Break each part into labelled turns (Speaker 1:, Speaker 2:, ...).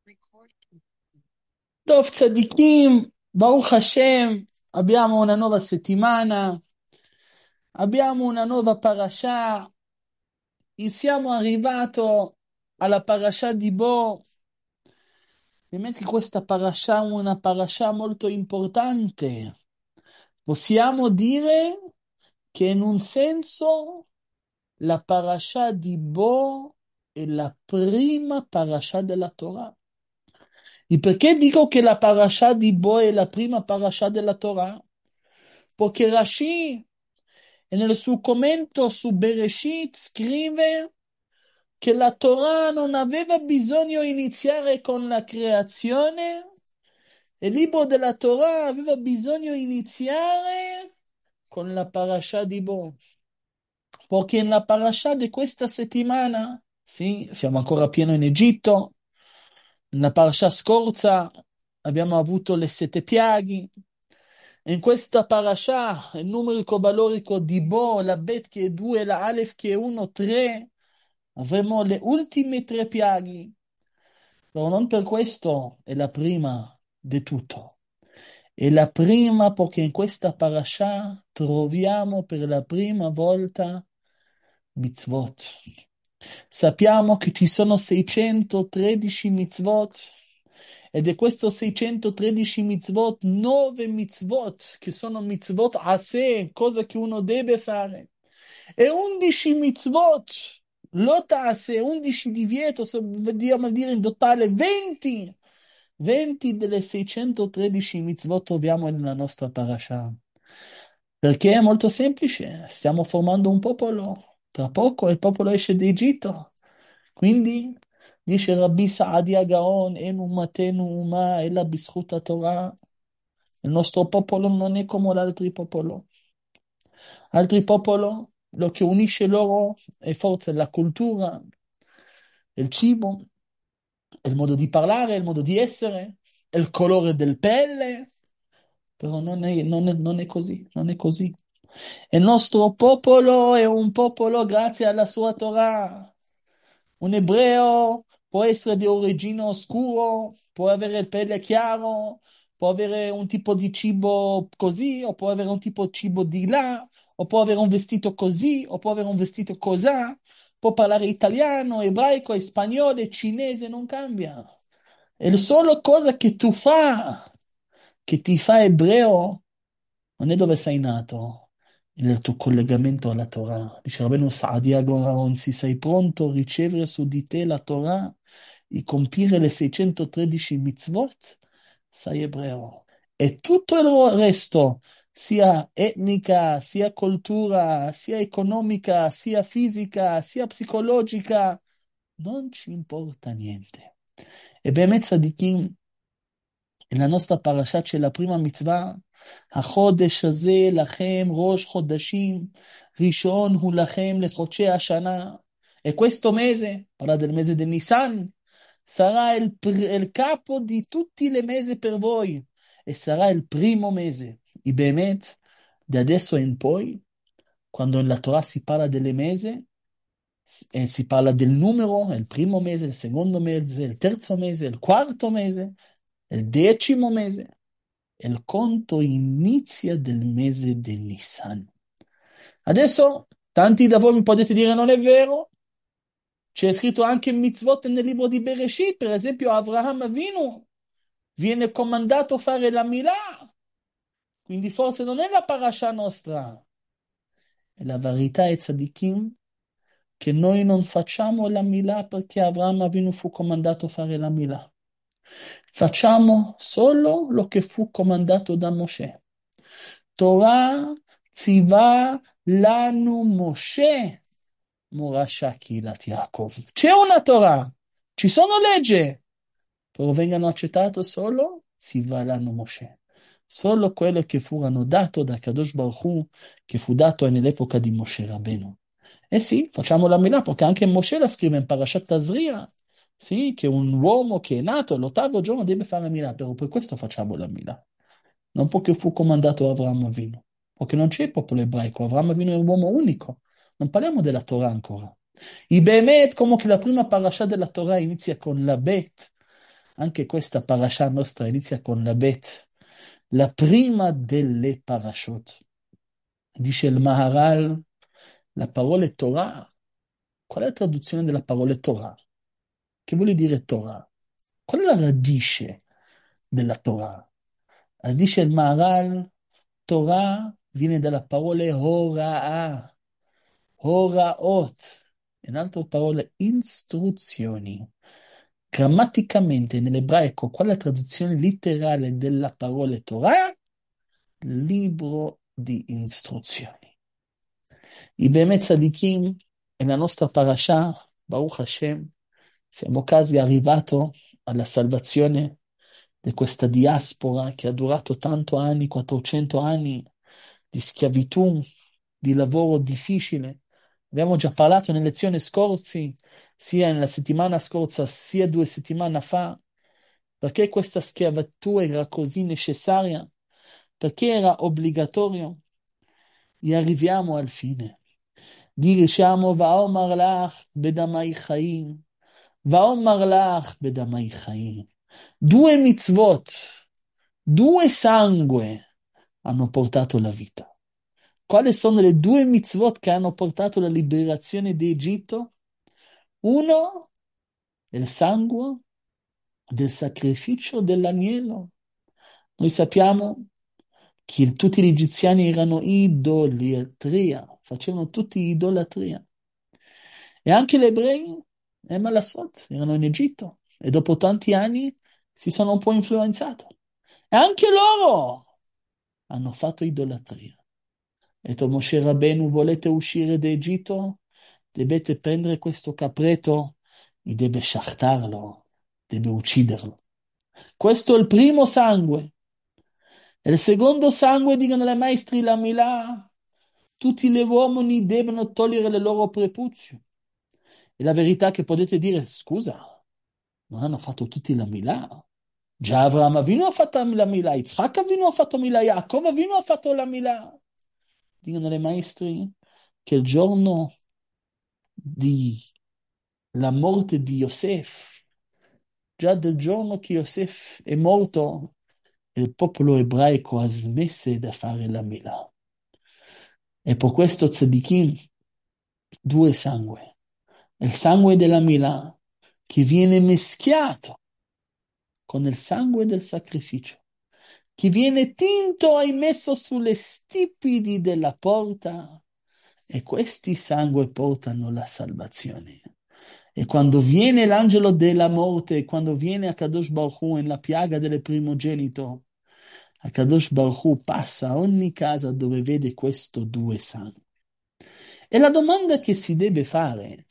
Speaker 1: Tov Tzadikim, Baruch Hashem, abbiamo una nuova settimana, abbiamo una nuova parasha e siamo arrivati alla parasha di Bo. Ovviamente questa parasha è una parasha molto importante. Possiamo dire che in un senso la parasha di Bo è la prima parasha della Torah. E perché dico che la parasha di Bo è la prima parasha della Torah? Perché Rashi, nel suo commento su Bereshit, scrive che la Torah non aveva bisogno di iniziare con la creazione, e il libro della Torah aveva bisogno di iniziare con la parasha di Bo. Perché nella parasha di questa settimana, sì, siamo ancora pieno in Egitto, nella parasha scorsa abbiamo avuto le 7 piaghe. In questa parasha, il numerico valorico di Bo, la Bet che è 2, la Aleph che è 1, 3, avremo le ultime 3 piaghe. Però non per questo è la prima di tutto. È la prima perché in questa parasha troviamo per la prima volta mitzvot. Sappiamo che ci sono 613 mitzvot ed è questo 613 mitzvot, 9 mitzvot che sono mitzvot a sé, cosa che uno deve fare, e 11 mitzvot, lotta a sé, 11 divieto, vogliamo dire in totale 20. 20 delle 613 mitzvot troviamo nella nostra parasha. Perché è molto semplice, stiamo formando un popolo. Tra poco il popolo esce d'Egitto. Quindi, dice Rabbi Saadia Gaon, En umatenu uma ella b'zchut Torah. Il nostro popolo non è come altri popoli. Altri popoli, lo che unisce loro è forse la cultura, il cibo, il modo di parlare, il modo di essere, il colore del pelle. Però non è così, non è così. Il nostro popolo è un popolo grazie alla sua Torah. Un ebreo può essere di origine oscuro, può avere il pelle chiaro, può avere un tipo di cibo così, o può avere un tipo di cibo di là, o può avere un vestito così, o può avere un vestito cosà, può parlare italiano, ebraico, spagnolo, cinese, non cambia. È la sola cosa che tu fa, che ti fa ebreo, non è dove sei nato, è nel tuo collegamento alla Torah. Dice Rabbeinu Saadia Gaon, se sei pronto a ricevere su di te la Torah e compiere le 613 mitzvot, sei ebreo. E tutto il resto, sia etnica, sia cultura, sia economica, sia fisica, sia psicologica, non ci importa niente. E Be'emet di nella nostra parasha c'è la prima mitzvah, החודש הזה לכם ראש חודשים, ראשון הוא לכם לחודשי השנה. E questo mese, parla del mese di Nisan, sarà il capo di tutti i mesi per voi e sarà il primo mese. I Bemet, da adesso in poi, quando nella Torah si parla delle mese, e si parla del numero, il primo mese, il secondo mese, il terzo mese, il quarto mese, il 10° mese. Il conto inizia del mese di Nissan. Adesso, tanti da voi mi potete dire non è vero. C'è scritto anche in mitzvot nel libro di Bereshit, per esempio Avraham Avinu viene comandato a fare la Milah, quindi forse non è la parasha nostra. E la verità è, tzadikim, che noi non facciamo la Milah perché Avraham Avinu fu comandato a fare la Milah. Facciamo solo lo che fu comandato da Mosè. Torah tzivah lanu Mosè Morasha Kilat Yaakov. C'è una Torah, ci sono leggi, però vengono accettate solo tzivah lanu Mosè. Solo quelle che furono date da Kadosh Baruch Hu, che fu dato nell'epoca di Mosè Rabbeinu. Eh sì, facciamo la Milà, perché anche Mosè la scrive in Parashat Tazria, sì, che un uomo che è nato l'8° giorno deve fare la Milà, però per questo facciamo la Milà. Non perché fu comandato Avramo Avinu, perché non c'è il popolo ebraico, Avramo Avinu è un uomo unico. Non parliamo della Torah ancora. I Bemet, come che la prima parasha della Torah inizia con la Bet, Anche questa parasha nostra inizia con la Bet, la prima delle parashot. Dice il Maharal, la parola Torah. Qual è la traduzione della parola Torah? Che vuol dire Torah? Qual è la radice della Torah? As dice il Maharal, Torah viene dalla parola Hora'ah, Horaot, in altre parole, istruzioni. Grammaticamente nell'ebraico, qual è la traduzione letterale della parola Torah? Libro di istruzioni. I Be'emet Tzadikim, nella nostra parasha, Baruch Hashem, siamo quasi arrivati alla salvazione di questa diaspora che ha durato tanto anni, 400 anni di schiavitù, di lavoro difficile. Abbiamo già parlato nelle lezioni scorse, sia nella settimana scorsa, sia 2 settimane fa, perché questa schiavitù era così necessaria, perché era obbligatorio, e arriviamo al fine. Diciamo, Vaomar lach bedamai chaim, Vaomar lach bedamai chaim. 2 mitzvot, 2 sangue hanno portato la vita. Quali sono le 2 mitzvot che hanno portato la liberazione di Egitto? Uno, il sangue del sacrificio dell'agnello. Noi sappiamo che tutti gli egiziani erano idolatria, facevano tutti idolatria. E anche gli ebrei, Malasot, erano in Egitto e dopo tanti anni si sono un po' influenzati. E anche loro hanno fatto idolatria. E detto Moshe Rabbeinu, volete uscire d'Egitto? Dovete prendere questo capretto e deve shachtarlo, deve ucciderlo. Questo è il primo sangue. E il secondo sangue, dicono le maestri, la Milà, tutti gli uomini devono togliere le loro prepuzio. E la verità è che potete dire, scusa, non hanno fatto tutti la Milà. Già Avraham Avinu ha fatto la Milà, Yitzhak Avinu ha fatto Milà, Yaakov Avinu ha fatto la Milà. Dicono le maestri che il giorno della morte di Yosef, già del giorno che Yosef è morto, il popolo ebraico ha smesso di fare la Milà. E per questo tzadikim, 2 sangue. Il sangue della Milà che viene mischiato con il sangue del sacrificio, che viene tinto e messo sulle stipiti della porta, e questi sangue portano la salvazione. E quando viene l'angelo della morte, quando viene a Kadosh Baruch Hu nella piaga delle primogenito, a Kadosh Baruch Hu passa a ogni casa dove vede questo 2 sangue. E la domanda che si deve fare,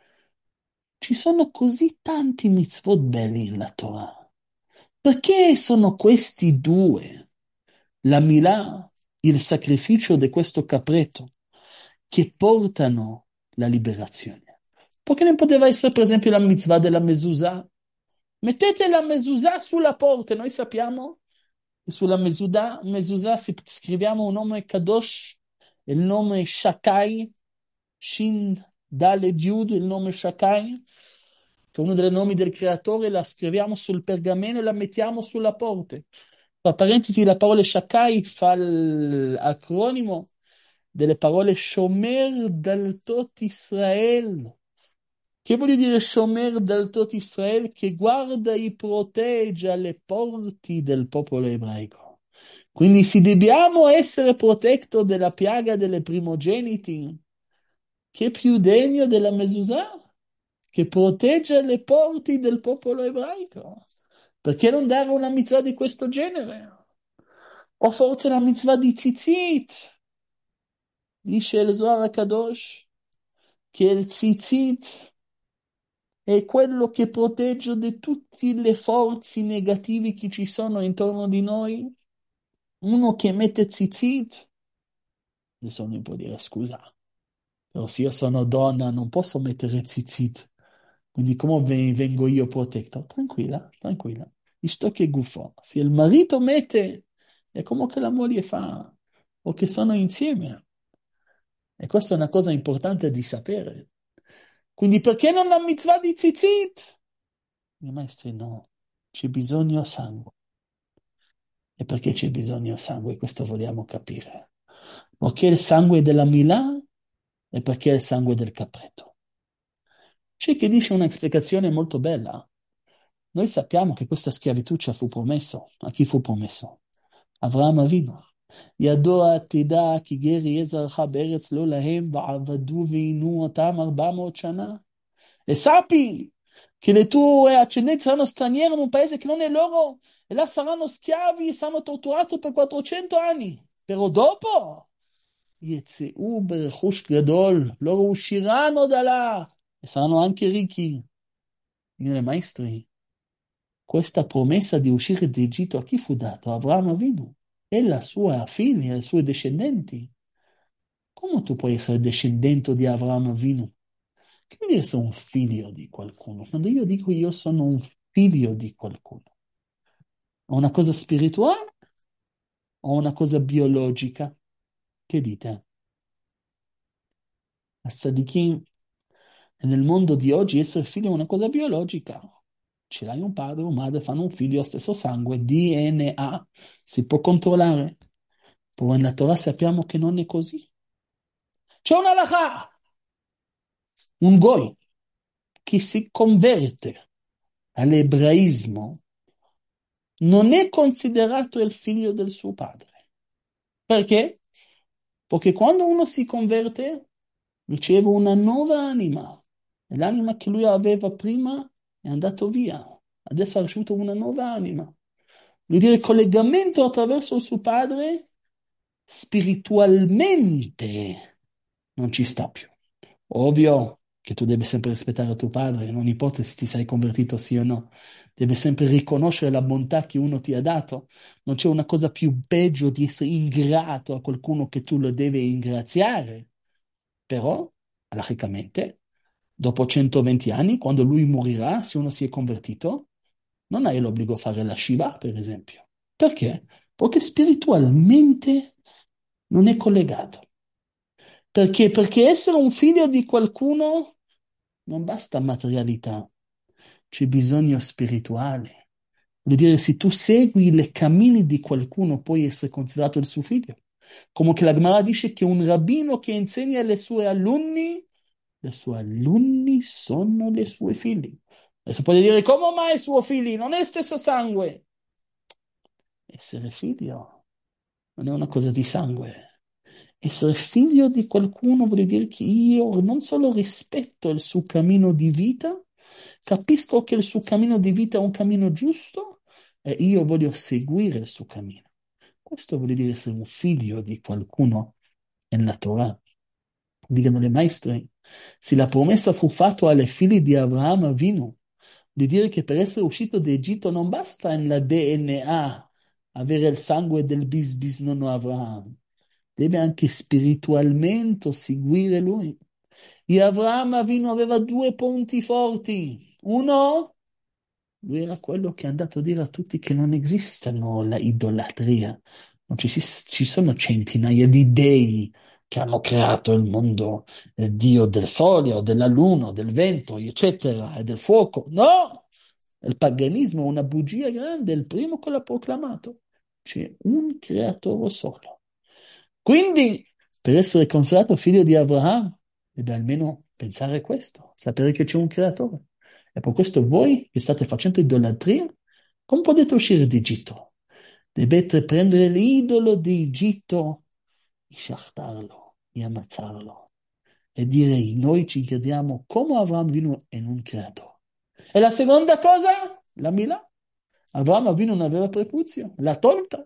Speaker 1: ci sono così tanti mitzvot belli nella Torah. Perché sono questi 2, la Milà, il sacrificio di questo capretto, che portano la liberazione? Perché non poteva essere, per esempio, la mitzvah della mezuzah? Mettete la mezuzah sulla porta. Noi sappiamo che sulla mezuzah scriviamo un nome Kadosh, il nome Shakai, Shin Daled Yud, il nome Shakai, che è uno dei nomi del creatore, la scriviamo sul pergameno e la mettiamo sulla porta. Tra parentesi, la parola Shakai fa l'acronimo delle parole Shomer Daltot Israel. Che vuol dire Shomer Daltot Israel? Che guarda e protegge le porte del popolo ebraico. Quindi se dobbiamo essere protetti dalla piaga delle primogeniti, che più degno della Mezuzah, che protegge le porte del popolo ebraico. Perché non dare una mitzvah di questo genere? O forse la mitzvah di Tzitzit? Dice il Zohar Kadosh che il Tzitzit è quello che protegge di tutte le forze negative che ci sono intorno di noi. Uno che mette Tzitzit, nessuno può dire scusa, però se io sono donna non posso mettere Tzitzit. Quindi come vengo io protetto? Tranquilla, tranquilla. Sto che gufo. Se il marito mette, è come che la moglie fa, o che sono insieme. E questa è una cosa importante di sapere. Quindi perché non la mitzvah di tzitzit? I maestri no. c'è bisogno sangue. E perché c'è bisogno sangue? Questo vogliamo capire. Perché il sangue della Milà e perché il sangue del capretto. C'è chi dice una spiegazione molto bella. Noi sappiamo che questa schiavitù ci fu promesso. A chi fu promesso? Avraham Avinu. ידוע תדע כי גר יהיה זרעך בארץ לא להם ועבדו ועינו אותם 400 שנה. E sappi che le tue ascendenze saranno straniere in un paese che non è loro e là saranno schiavi e saranno torturati per 400 anni. Però dopo יצאו ברכוש גדול, לא usciranno da là e saranno anche ricchi. Signore maestri, questa promessa di uscire d'Egitto a chi fu dato? A Avraham Avinu e la sua figlia, i suoi discendenti. Come tu puoi essere discendente di Avraham Avinu? Che vuol dire essere un figlio di qualcuno? Quando io dico io sono un figlio di qualcuno, è una cosa spirituale o una cosa biologica? Che dite? A Sadiqin, nel mondo di oggi essere figlio è una cosa biologica. Ce l'hai un padre, una madre, fanno un figlio, stesso sangue, DNA, si può controllare. Però nella Torah sappiamo che non è così. C'è una halakha, un goy che si converte all'ebraismo non è considerato il figlio del suo padre. Perché? Perché quando uno si converte riceve una nuova anima e l'anima che lui aveva prima è andato via. Adesso ha ricevuto una nuova anima. Vuol dire il collegamento attraverso il suo padre spiritualmente non ci sta più. Ovvio che tu devi sempre rispettare tuo padre, non importa se ti sei convertito sì o no, devi sempre riconoscere la bontà che uno ti ha dato. Non c'è una cosa più peggio di essere ingrato a qualcuno che tu lo devi ringraziare. Però, logicamente, dopo 120 anni, quando lui morirà, se uno si è convertito, non hai l'obbligo di fare la Shiva, per esempio. Perché? Perché spiritualmente non è collegato. Perché? Perché essere un figlio di qualcuno non basta materialità, c'è bisogno spirituale. Vuol dire, se tu segui le cammini di qualcuno, puoi essere considerato il suo figlio. Come che la Gemara dice che un rabbino che insegna ai suoi alunni sono i suoi figli. Adesso puoi dire, come mai suoi figli? Non è stesso sangue. Essere figlio non è una cosa di sangue. Essere figlio di qualcuno vuol dire che io non solo rispetto il suo cammino di vita, capisco che il suo cammino di vita è un cammino giusto e io voglio seguire il suo cammino. Questo vuol dire essere un figlio di qualcuno nella Torah. Dicono le maestre, se la promessa fu fatta alle figlie di Abraham Avinu, di dire che per essere uscito d'Egitto non basta nella DNA avere il sangue del bisnonno Abraham, deve anche spiritualmente seguire lui. E Avraham Avinu aveva due punti forti. Uno, lui era quello che è andato a dire a tutti che non esistono la idolatria. Non ci sono centinaia di dei che hanno creato il mondo, il dio del sole o della luna, o del vento, eccetera, e del fuoco. No! Il paganismo è una bugia grande, è il primo che l'ha proclamato. C'è un creatore solo. Quindi, per essere considerato figlio di Abraham, deve almeno pensare questo, sapere che c'è un creatore. E per questo voi che state facendo idolatria, come potete uscire d'Egitto? Dovete prendere l'idolo di Egitto e sciachtarlo, e ammazzarlo. E dire, noi ci crediamo come Avraham Avinu in un creatore. E la seconda cosa, la Mila. Avraham Avinu non aveva prepuzio, l'ha tolta.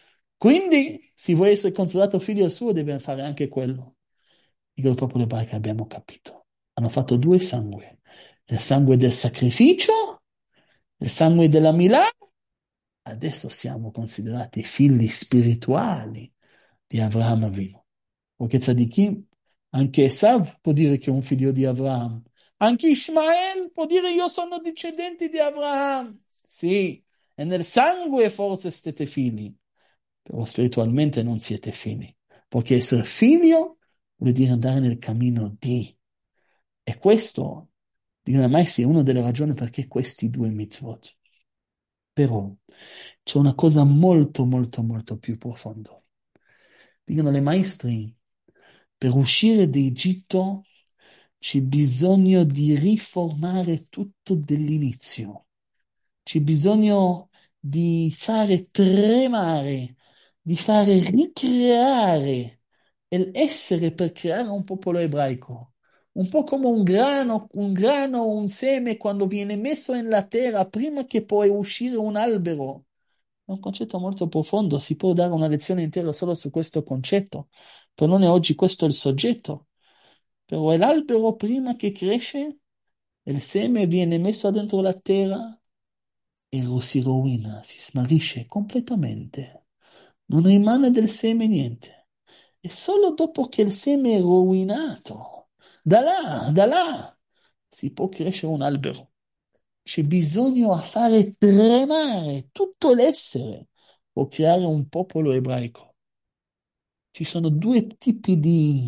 Speaker 1: Quindi, se vuoi essere considerato figlio suo, deve fare anche quello. Dico proprio le che abbiamo capito. Hanno fatto due sangue. Il sangue del sacrificio, il sangue della Milà. Adesso siamo considerati figli spirituali di Avraham Avinu. Perché Tzadikim, anche Esav può dire che è un figlio di Avraham. Anche Ishmael può dire io sono discendente di Avraham. Sì, e nel sangue forse siete figli, però spiritualmente non siete figli. Perché essere figlio vuol dire andare nel cammino di. E questo, dicono mai, è una delle ragioni perché questi due mitzvot. Però c'è una cosa molto, molto, molto più profonda. Dicono le maestri, per uscire d'Egitto c'è bisogno di riformare tutto dall'inizio. C'è bisogno di fare tremare, di fare ricreare l'essere per creare un popolo ebraico. Un po' come un grano, un seme quando viene messo nella terra prima che poi uscire un albero. È un concetto molto profondo, si può dare una lezione intera solo su questo concetto, per non è oggi questo il soggetto. Però è l'albero prima che cresce, il seme viene messo dentro la terra e si rovina, si smarrisce completamente. Non rimane del seme niente. E solo dopo che il seme è rovinato, da là, si può crescere un albero. C'è bisogno a fare tremare tutto l'essere per creare un popolo ebraico. Ci sono due tipi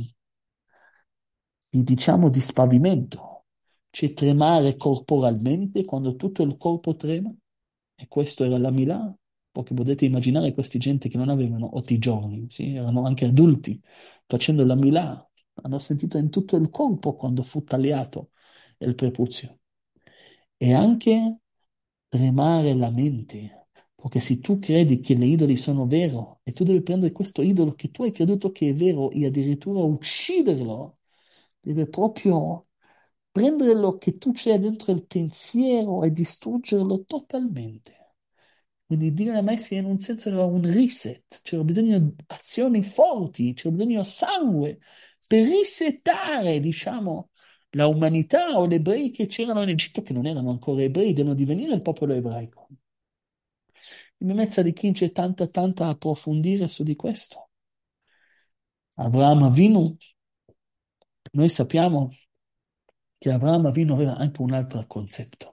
Speaker 1: diciamo, di spavimento. C'è tremare corporalmente, quando tutto il corpo trema, e questo era la Milà, perché potete immaginare questi gente che non avevano 8 giorni, sì? Erano anche adulti, facendo la Milà, hanno sentito in tutto il corpo quando fu tagliato il prepuzio. E anche tremare la mente, perché se tu credi che le idoli sono vero e tu devi prendere questo idolo che tu hai creduto che è vero e addirittura ucciderlo, deve proprio prenderlo che tu c'è dentro il pensiero e distruggerlo totalmente. Quindi dire a me se in un senso era un reset, c'era bisogno di azioni forti, c'era bisogno di sangue per risettare, diciamo, la umanità o gli ebrei che c'erano in Egitto, che non erano ancora ebrei, devono divenire il popolo ebraico. In mezzo di chi c'è tanta, tanta approfondire su di questo. Abramo Avinu, noi sappiamo che Abramo Avinu aveva anche un altro concetto.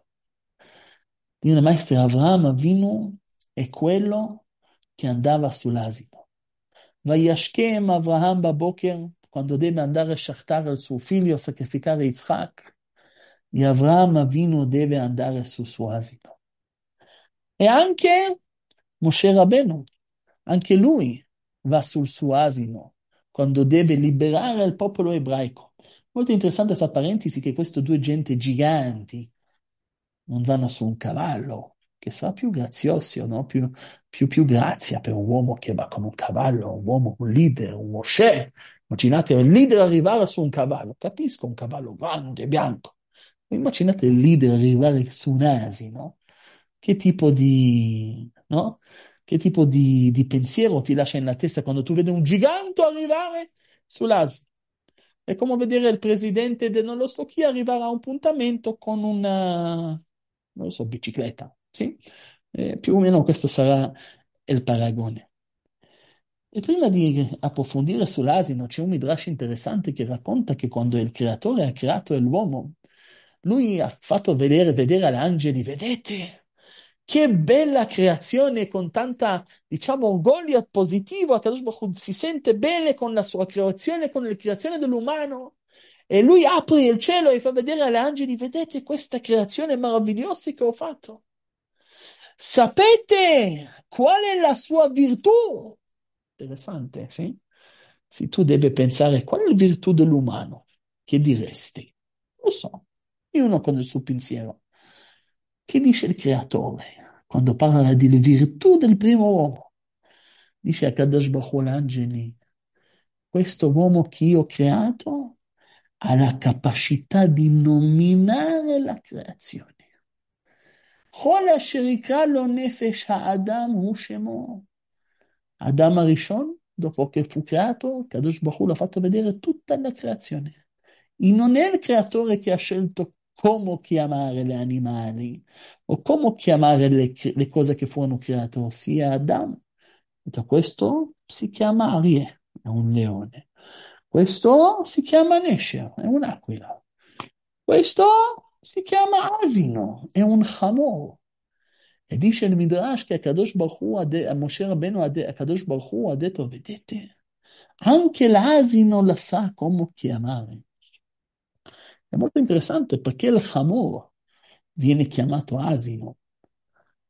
Speaker 1: Il maestro Abramo Avinu è quello che andava sull'asino. Vayashkem Avraham Baboker, quando deve andare a shachtare il suo figlio, a sacrificare Yitzhak, e Avraham Avinu deve andare sul suo asino. E anche Moshe Rabbeinu, anche lui va sul suo asino quando deve liberare il popolo ebraico. Molto interessante, fra parentesi, che queste due gente giganti non vanno su un cavallo, che sarà più grazioso, no? Più grazia per un uomo che va con un cavallo, un uomo, un leader, un Mosè. Immaginate il leader arrivare su un cavallo, capisco, un cavallo grande, bianco. Immaginate il leader arrivare su un asino. Che tipo di, no? Che tipo di pensiero ti lascia nella testa quando tu vedi un gigante arrivare sull'asino? È come vedere il presidente di non lo so chi arrivare a un appuntamento con una, non lo so, bicicletta, sì? Più o meno questo sarà il paragone. E prima di approfondire sull'asino, c'è un midrash interessante che racconta che quando il creatore ha creato l'uomo, lui ha fatto vedere agli angeli, vedete, che bella creazione con tanta, diciamo, orgoglio positivo, Kadosh Baruch Hu si sente bene con la sua creazione, con la creazione dell'umano. E lui apre il cielo e fa vedere agli angeli, vedete questa creazione meravigliosa che ho fatto. Sapete qual è la sua virtù? Interessante, sì? Se tu devi pensare qual è la virtù dell'umano, che diresti? Lo so, ognuno con il suo pensiero. Che dice il creatore quando parla delle virtù del primo uomo? Dice a Kadosh Baruch Hu l'angeli, questo uomo che io ho creato ha la capacità di nominare la creazione. כל אשר יקרא לו נפש האדם הוא שמו. Adam Arishon, dopo che fu creato, Kadosh Baruch Hu l'ha fatto vedere tutta la creazione. E non è il creatore che ha scelto come chiamare gli animali o come chiamare le cose che furono create, ossia Adam. Detto, questo si chiama Arie, è un leone. Questo si chiama Nesher, è un'aquila. Questo si chiama asino, è un chamor. E dice il Midrash che a Moshe Rabbeinu, a Kadosh Baruch Hu ha detto, vedete, anche l'asino la sa come chiamare. È molto interessante perché il chamor viene chiamato asino.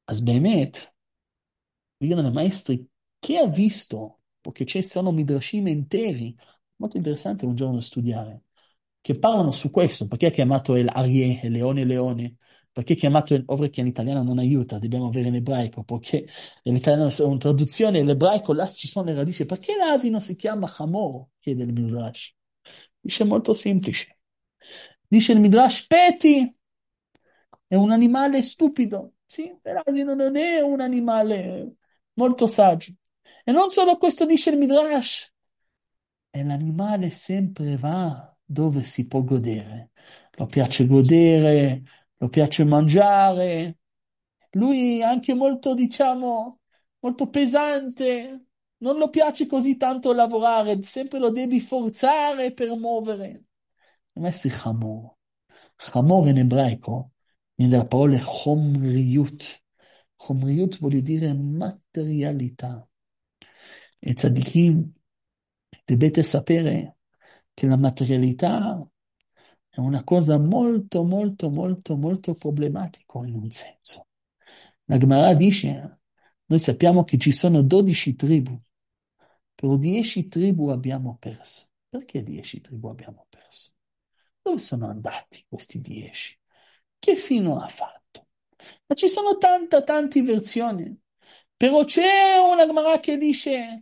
Speaker 1: אז באמת, dicono i maestri, chi ha visto, perché ci sono midrashim interi, molto interessante un giorno studiare, che parlano su questo, perché è chiamato il Arie, il leone leone, perché è chiamato, ovvio che in italiano non aiuta, dobbiamo avere in ebraico, perché in italiano è una traduzione, in ebraico là ci sono le radici, perché l'asino si chiama Hamor, chiede il Midrash. Dice molto semplice. Dice il Midrash, Peti è un animale stupido, sì, però non è un animale molto saggio. E non solo questo dice il Midrash, e l'animale sempre va dove si può godere. Lo piace godere, lo piace mangiare. Lui è anche molto, diciamo, molto pesante. Non lo piace così tanto lavorare, sempre lo devi forzare per muovere. Messi Hamor. Hamor in ebraico viene dalla parola Chomriut. Chomriut vuol dire materialità. E tzadikim, dovete sapere che la materialità è una cosa molto, molto, molto, molto problematica in un senso. La Gemara dice, noi sappiamo che ci sono 12 tribù, però 10 tribù abbiamo perso. Perché 10 tribù abbiamo perso? Dove sono andati questi 10? Che fine ha fatto? Ma ci sono tante versioni. Però c'è una Gemara che dice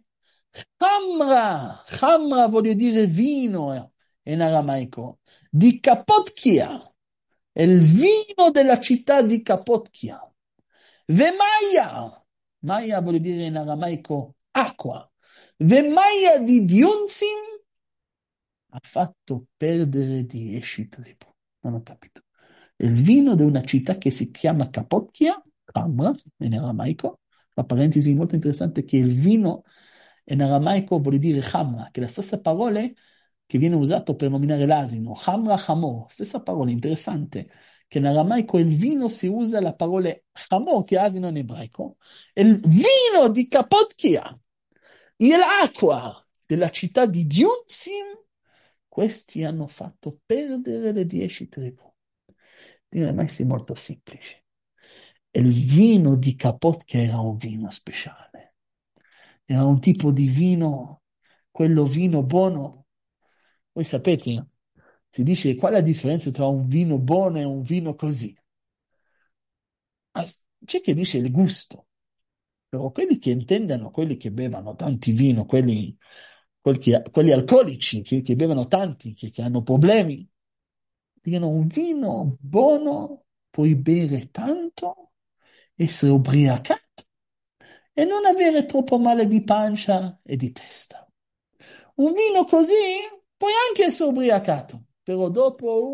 Speaker 1: Hamra, Hamra voglio dire vino in aramaico, di Capotchia, è il vino della città di Capotchia. Vemaia, Maia vuol dire in aramaico acqua. Vemaia di Diunzin ha fatto perdere 10 tribù. Non ho capito. Il vino di una città che si chiama Capocchia, Camra, in aramaico, tra parentesi molto interessante che il vino in aramaico vuol dire Hamra, che è la stessa parola che viene usato per nominare l'asino, Hamra Hamor, stessa parola interessante, che in aramaico il vino si usa la parola Hamor, che è asino in ebraico, il vino di Capocchia, e l'acqua della città di Diunzim, questi hanno fatto perdere le 10 tribù. Dire, ma è molto semplice. Il vino di Capocchia era un vino speciale. Era un tipo di vino, quello vino buono. Voi sapete, si dice qual è la differenza tra un vino buono e un vino così? C'è chi dice il gusto, però quelli che intendono, quelli che bevono tanti vino, quelli alcolici, che bevono tanti, che hanno problemi, dicono un vino buono, puoi bere tanto, essere ubriacato e non avere troppo male di pancia e di testa. Un vino così puoi anche essere ubriacato, però dopo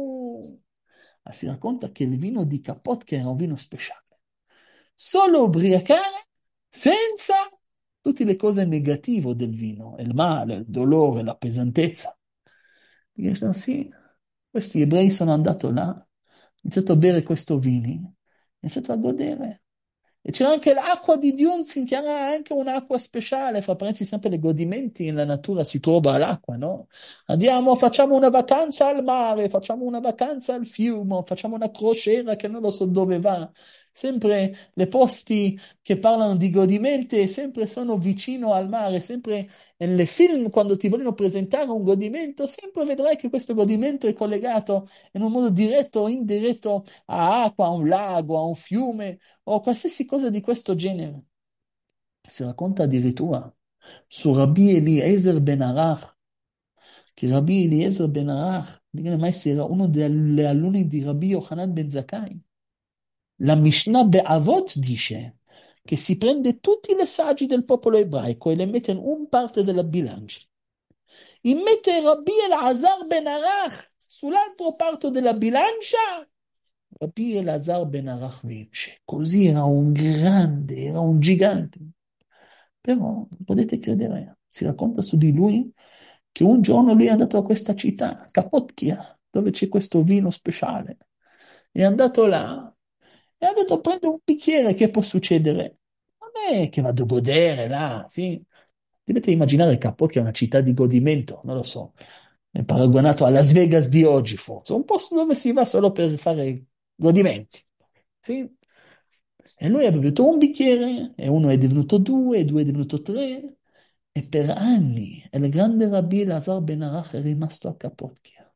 Speaker 1: si racconta che il vino di Capote che era un vino speciale. Solo ubriacare senza tutte le cose negative del vino, il male, il dolore, la pesantezza. Dicono sì, questi ebrei sono andati là, hanno iniziato a bere questo vino, hanno iniziato a godere. E c'era anche l'acqua di Diunzin, che era anche un'acqua speciale, fa parentesi sempre nei godimenti, nella natura si trova l'acqua, no? Andiamo, facciamo una vacanza al mare, facciamo una vacanza al fiume, facciamo una crociera che non lo so dove va. Sempre le posti che parlano di godimenti sempre sono vicino al mare, sempre nelle film quando ti vogliono presentare un godimento, sempre vedrai che questo godimento è collegato in un modo diretto o indiretto a acqua, a un lago, a un fiume o qualsiasi cosa di questo genere. Si racconta addirittura su Rabbi Eliezer ben Arach, che Rabbi Eliezer ben Arach, dicono mai se era uno degli alunni di Rabbi Yochanan ben Zakkai. La Mishnah Be'avot dice che si prende tutti i saggi del popolo ebraico e le mette in un parte della bilancia. E mette Rabbi Elazar ben Arach sull'altro parte della bilancia. Rabbi Elazar ben Arach vince. Così era un grande, era un gigante. Però non potete credere, si racconta su di lui che un giorno lui è andato a questa città, Capocchia, dove c'è questo vino speciale. È andato là e ha detto prende un bicchiere, che può succedere? Non è che vado a godere là, sì. Dovete immaginare Capocchia è una città di godimento, non lo so, è paragonato a Las Vegas di oggi forse, un posto dove si va solo per fare godimenti, sì? E lui ha bevuto un bicchiere, e uno è divenuto due, e due è divenuto tre, e per anni il grande Rabbi Elazar Ben Arach è rimasto a Capocchia,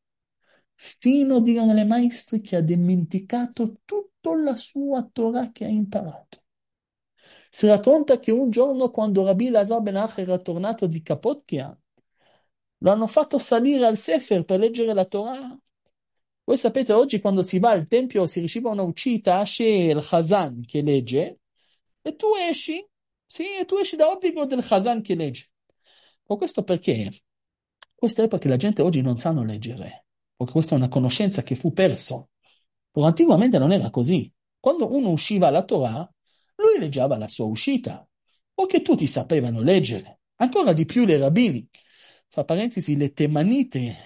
Speaker 1: fino, dicono le maestri, che ha dimenticato tutta la sua Torah che ha imparato. Si racconta che un giorno, quando Rabbi Elazar Ben Arach era tornato di Capocchia, lo hanno fatto salire al Sefer per leggere la Torah. Voi sapete, oggi quando si va al tempio si riceve una uscita, c'è il Chazan che legge, e tu esci, sì, e tu esci da obbligo del Chazan che legge. Ma questo perché? Questo è perché la gente oggi non sanno leggere, perché questa è una conoscenza che fu persa. Però anticamente non era così. Quando uno usciva alla Torah, lui leggeva la sua uscita, perché tutti sapevano leggere, ancora di più le rabbini. Fra parentesi, le temanite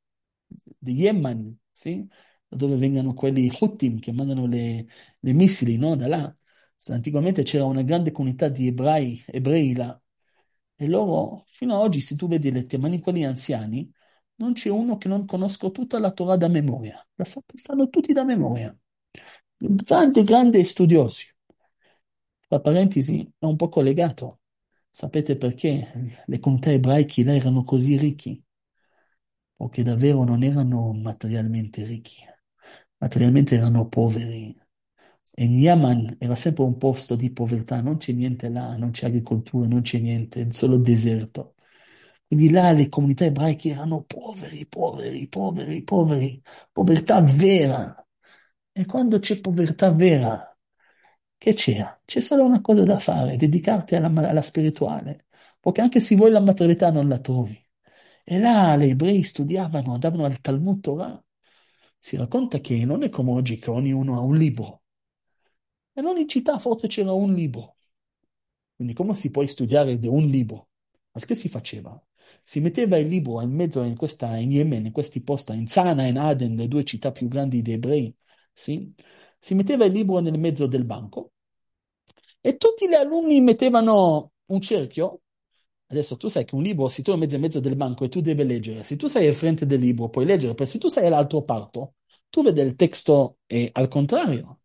Speaker 1: di Yemen, sì? Da dove vengono quelli Houthim che mandano le missili, no? Da là. Anticamente c'era una grande comunità di ebrei là, e loro, fino ad oggi, se tu vedi le temani, quelli anziani, non c'è uno che non conosca tutta la Torah da memoria. Sanno tutti da memoria. Grandi, grandi studiosi. Tra parentesi, è un po' collegato. Sapete perché le comunità ebraiche là erano così ricchi? O che davvero non erano materialmente ricchi, materialmente erano poveri. E Yemen era sempre un posto di povertà, non c'è niente là, non c'è agricoltura, non c'è niente, è solo deserto. Quindi là le comunità ebraiche erano poveri, poveri, poveri, poveri, povertà vera. E quando c'è povertà vera, che c'è? C'è solo una cosa da fare, dedicarti alla spirituale, perché anche se vuoi la materialità non la trovi. E là gli ebrei studiavano, andavano al Talmud Torah. Si racconta che non è come oggi che ognuno ha un libro. E in ogni città forse c'era un libro. Quindi come si può studiare di un libro? Ma che si faceva? Si metteva il libro in mezzo in Yemen, in questi posti, in Sana e in Aden, le due città più grandi dei ebrei, sì? Si metteva il libro nel mezzo del banco e tutti gli alunni mettevano un cerchio. Adesso tu sai che un libro, se tu lo metti in mezzo del banco e tu devi leggere, se tu sei al frente del libro puoi leggere, però se tu sei all'altro parto, tu vedi il testo e al contrario.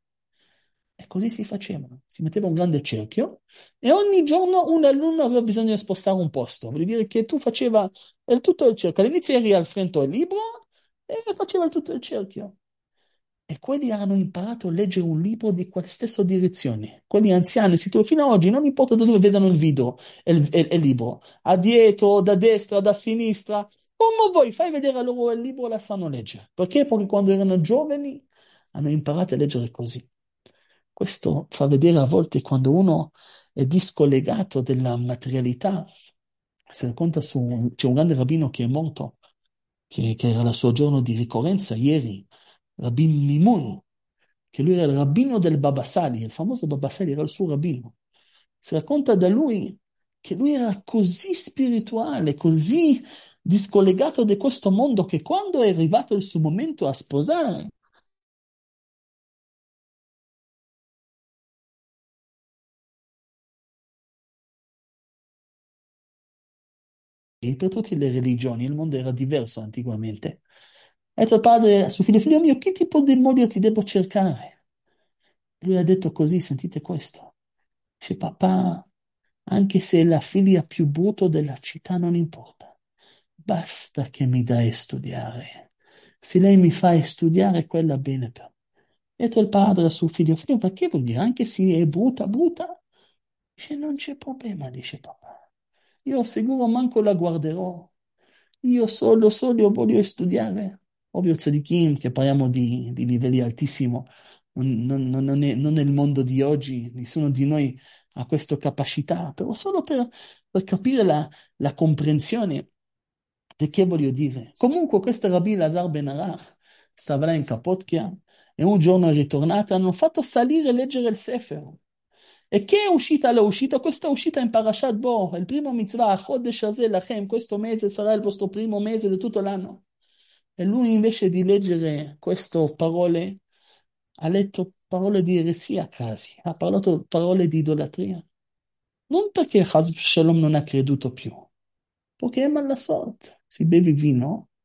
Speaker 1: E così si faceva. Si metteva un grande cerchio e ogni giorno un alunno aveva bisogno di spostare un posto. Vuol dire che tu faceva tutto il cerchio. All'inizio eri al frente del libro e faceva tutto il cerchio. E quelli hanno imparato a leggere un libro di quella stessa direzione. Quelli anziani, si trovano fino ad oggi, non importa da dove vedono il video, il libro, a dietro, da destra, da sinistra, come vuoi, fai vedere a loro il libro, la sanno leggere. Perché? Perché quando erano giovani hanno imparato a leggere così. Questo fa vedere a volte quando uno è discollegato dalla materialità. Si racconta c'è un grande rabbino che è morto, che era il suo giorno di ricorrenza ieri, Rabbi Mimun, che lui era il rabbino del Baba Sali, il famoso Baba Sali era il suo rabbino. Si racconta da lui che lui era così spirituale, così discollegato da questo mondo che quando è arrivato il suo momento a sposare, e per tutte le religioni il mondo era diverso anticamente. Ha detto il padre a suo figlio, figlio mio, che tipo di demonio ti devo cercare? Lui ha detto così, sentite questo. Dice, papà, anche se è la figlia più brutta della città, non importa. Basta che mi dai a studiare. Se lei mi fa studiare, quella bene per me. Ha detto il padre a suo figlio, figlio, perché vuol dire? Anche se è brutta, brutta? Dice, non c'è problema, dice papà. Io sicuro manco la guarderò. Io solo voglio studiare. Ovvio, tzadikim, che parliamo di livelli altissimi, non è il mondo di oggi, nessuno di noi ha questa capacità, però solo per capire la comprensione di che voglio dire. Comunque, questo Rabbi Lazar Ben Arach stava là in Capocchia e un giorno è ritornato e hanno fatto salire e leggere il Sefer. E che è uscita l'uscita? Questa uscita in Parashat Bo, il primo mitzvah, Chodesh Hazeh Lachem, questo mese sarà il vostro primo mese di tutto l'anno. E lui invece di leggere queste parole, ha letto parole di eresia quasi, ha parlato parole di idolatria. Non perché Chas Shalom non ha creduto più, perché è mala sorte. Si bevi vino,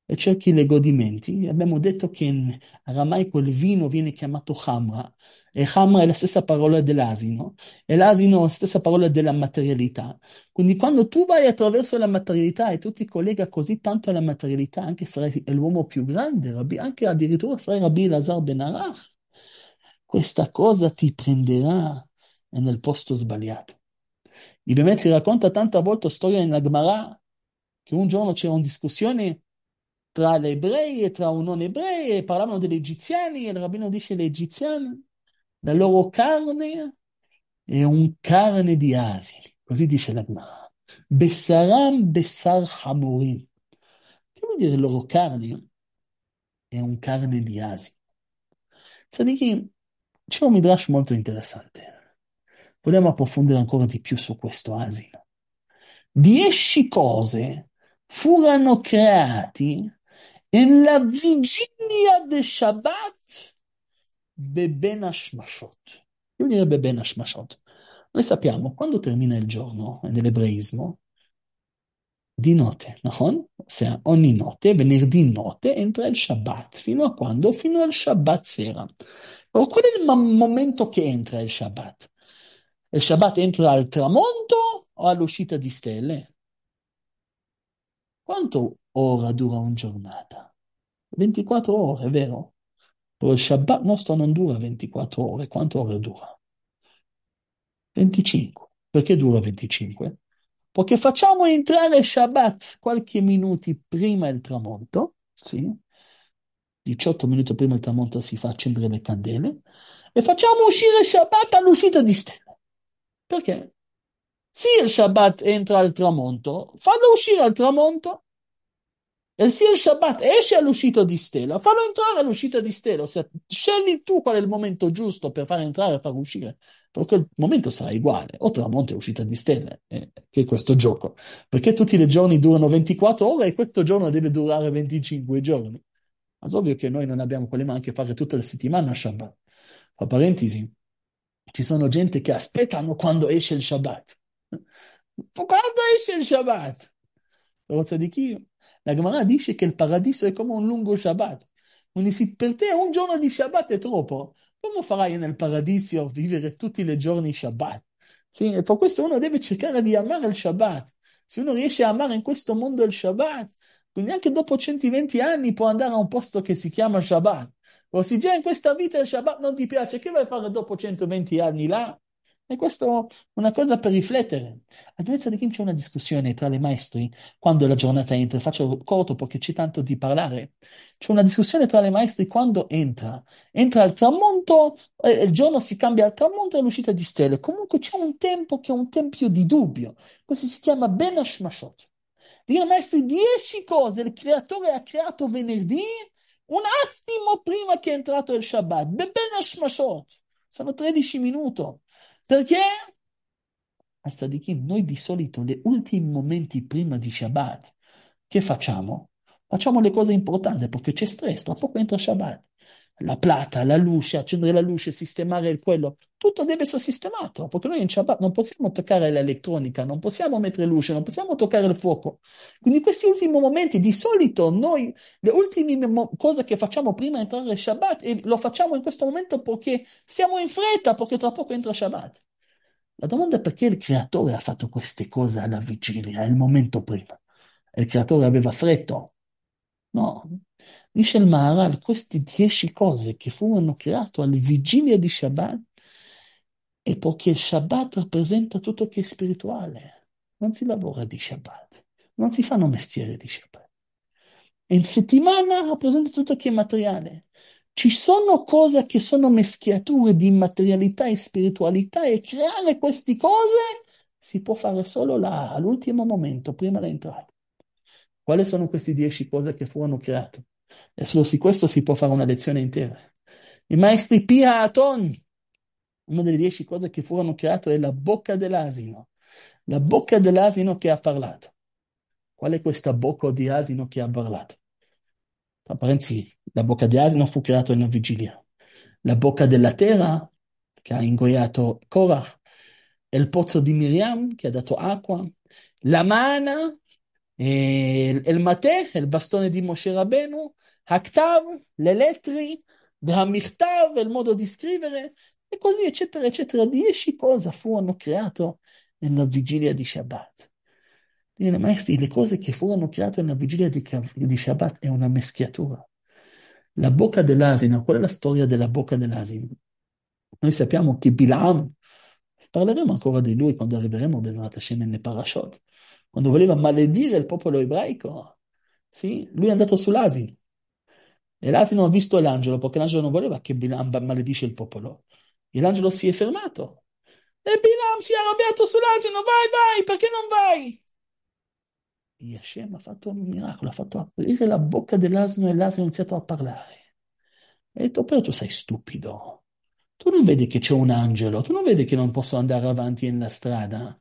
Speaker 1: e cerchi le godimenti. Abbiamo detto che in aramaico il vino viene chiamato Hamra, e Hamra è la stessa parola dell'asino, e l'asino è la stessa parola della materialità. Quindi quando tu vai attraverso la materialità e tu ti collega così tanto alla materialità, anche se sarai l'uomo più grande, anche addirittura sarai Rabbi Lazar Ben Arach, questa cosa ti prenderà nel posto sbagliato. Il Bemet si racconta tante volte storia in Gemara che un giorno c'era una discussione tra gli ebrei e tra un non ebrei e parlavano degli egiziani e il rabbino dice agli egiziani la loro carne è un carne di asini, così dice la Gemara. Bessaram bessar hamurim. Che vuol dire loro carne? È un carne di asini. Tzadikim, c'è un midrash molto interessante. Vogliamo approfondire ancora di più su questo asino. 10 cose furono creati nella vigilia del Shabbat Beben Hashmashot. Che vuol dire Beben Hashmashot? Noi sappiamo, quando termina il giorno nell'ebraismo, di notte, no? Ossia, ogni notte, venerdì notte, entra il Shabbat. Fino a quando? Fino al Shabbat sera. Però qual è il momento che entra il Shabbat? Il Shabbat entra al tramonto o all'uscita di stelle? Quanto ora dura una giornata? 24 ore, vero? Però il Shabbat nostro non dura 24 ore. Quanto ore dura? 25. Perché dura 25? Perché facciamo entrare il Shabbat qualche minuti prima del tramonto, sì, 18 minuti prima del tramonto si fa accendere le candele, e facciamo uscire il Shabbat all'uscita di stelle. Perché? Sì, il Shabbat entra al tramonto, fallo uscire al tramonto. E sia il Shabbat esce all'uscita di stella, fallo entrare all'uscita di stella. Se scegli tu qual è il momento giusto per far entrare e far uscire, perché il momento sarà uguale, o tramonto e uscita di stelle, che è questo gioco. Perché tutti i giorni durano 24 ore e questo giorno deve durare 25 giorni. Ma è ovvio che noi non abbiamo problema anche a fare tutta la settimana a Shabbat. Tra parentesi, ci sono gente che aspettano quando esce il Shabbat. Quando esce il Shabbat? Rozza di chi? La Gemara dice che il paradiso è come un lungo Shabbat. Quindi se per te un giorno di Shabbat è troppo, come farai nel paradiso a vivere tutti i giorni Shabbat? Sì, e per questo uno deve cercare di amare il Shabbat. Se uno riesce a amare in questo mondo il Shabbat, quindi anche dopo 120 anni può andare a un posto che si chiama Shabbat. O se già in questa vita il Shabbat non ti piace, che vai a fare dopo 120 anni là? E questo è una cosa per riflettere. A differenza di Kim c'è una discussione tra i maestri quando la giornata entra. Faccio corto perché c'è tanto di parlare. C'è una discussione tra i maestri quando entra. Entra al tramonto, il giorno si cambia al tramonto e all'uscita di stelle. Comunque c'è un tempo che è un tempio di dubbio. Questo si chiama Ben Hashmashot. Dire maestri 10 cose il creatore ha creato venerdì un attimo prima che è entrato il Shabbat. Ben Hashmashot. Sono 13 minuti. Perché? A Sadikim, noi di solito, nei ultimi momenti prima di Shabbat, che facciamo? Facciamo le cose importanti perché c'è stress, tra poco entra Shabbat. La plata, la luce, accendere la luce, sistemare il quello, tutto deve essere sistemato, perché noi in Shabbat non possiamo toccare l'elettronica, non possiamo mettere luce, non possiamo toccare il fuoco. Quindi questi ultimi momenti, di solito noi, le ultime cose che facciamo prima di entrare in Shabbat, e lo facciamo in questo momento perché siamo in fretta, perché tra poco entra Shabbat. La domanda è perché il creatore ha fatto queste cose alla vigilia, il momento prima. E il creatore aveva freddo? No. Dice il Maharal, queste 10 cose che furono create alla vigilia di Shabbat è perché il Shabbat rappresenta tutto che è spirituale. Non si lavora di Shabbat, non si fanno mestieri di Shabbat. In settimana rappresenta tutto che è materiale. Ci sono cose che sono meschiature di materialità e spiritualità e creare queste cose si può fare solo là, all'ultimo momento, prima dell'entrata. Quali sono queste 10 cose che furono create? E solo su questo si può fare una lezione intera. I maestri Pia Aton, una delle 10 cose che furono create è la bocca dell'asino. La bocca dell'asino che ha parlato. Qual è questa bocca di asino che ha parlato? Tra parentesi, la bocca di asino fu creata nella vigilia. La bocca della terra, che ha ingoiato Korach, e il pozzo di Miriam, che ha dato acqua, la mana, il Matè, il bastone di Moshe Rabbeinu, Haktav, le lettere, Hamiktav, il modo di scrivere, e così, eccetera, eccetera. 10 cose furono create nella vigilia di Shabbat. Dire, maestri, le cose che furono create nella vigilia di Shabbat è una meschiatura. La bocca dell'asino, qual è la storia della bocca dell'asino? Noi sappiamo che Bilam, parleremo ancora di lui quando arriveremo Bezrat Hashem nelle parashot, quando voleva maledire il popolo ebraico, sì, lui è andato sull'asino e l'asino ha visto l'angelo perché l'angelo non voleva che Bilam maledisce il popolo e l'angelo si è fermato e Bilam si è arrabbiato sull'asino, vai, vai, perché non vai? E Hashem ha fatto un miracolo, ha fatto aprire la bocca dell'asino e l'asino ha iniziato a parlare. E ha detto, però tu sei stupido. Tu non vedi che c'è un angelo, tu non vedi che non posso andare avanti nella strada.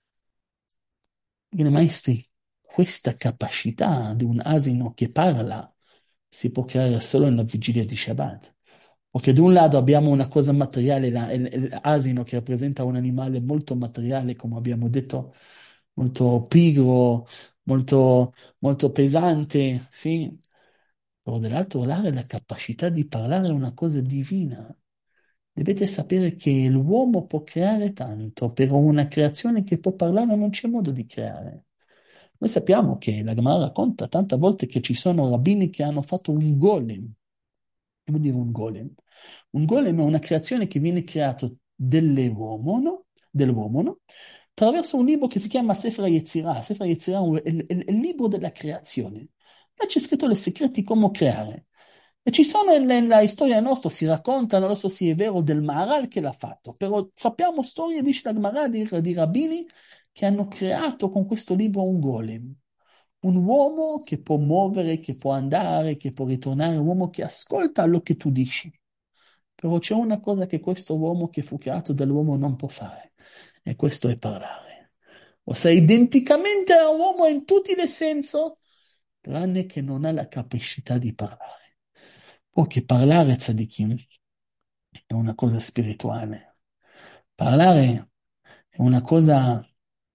Speaker 1: Quindi, maestri, questa capacità di un asino che parla si può creare solo nella vigilia di Shabbat. Perché da un lato abbiamo una cosa materiale, l'asino che rappresenta un animale molto materiale, come abbiamo detto, molto pigro, molto, molto pesante, sì? Però dall'altro lato la capacità di parlare è una cosa divina. Dovete sapere che l'uomo può creare tanto, però una creazione che può parlare non c'è modo di creare. Noi sappiamo che la Gemara racconta tante volte che ci sono rabbini che hanno fatto un golem. Che vuol dire un golem? Un golem è una creazione che viene creata dell'uomo, no? Dell'uomo, no? Attraverso un libro che si chiama Sefer Yetzirah. Sefer Yetzirah è il libro della creazione. Là c'è scritto i segreti come creare. E ci sono nella storia nostra, si racconta, non so se è vero, del Maharal che l'ha fatto, però sappiamo storie, dice la Gemara, di rabbini che hanno creato con questo libro un golem. Un uomo che può muovere, che può andare, che può ritornare, un uomo che ascolta quello che tu dici. Però c'è una cosa che questo uomo che fu creato dall'uomo non può fare, e questo è parlare. Ossia, identicamente a un uomo in tutti i sensi, tranne che non ha la capacità di parlare. Perché parlare, tzadikim, è una cosa spirituale. Parlare è una cosa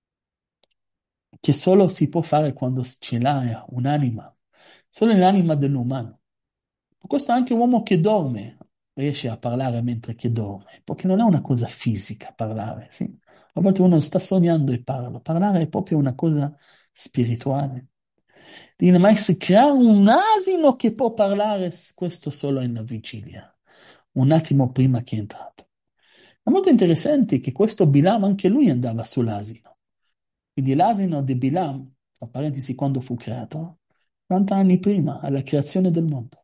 Speaker 1: che solo si può fare quando ce l'ha un'anima, solo l'anima dell'umano. Per questo anche un uomo che dorme riesce a parlare mentre che dorme, perché non è una cosa fisica parlare, sì. A volte uno sta sognando e parla. Parlare è proprio una cosa spirituale. Dire, ma se creare un asino che può parlare, questo solo in una vigilia, un attimo prima che è entrato. È molto interessante che questo Bilam anche lui andava sull'asino. Quindi l'asino di Bilam, tra parentesi, quando fu creato? 40 anni prima, alla creazione del mondo.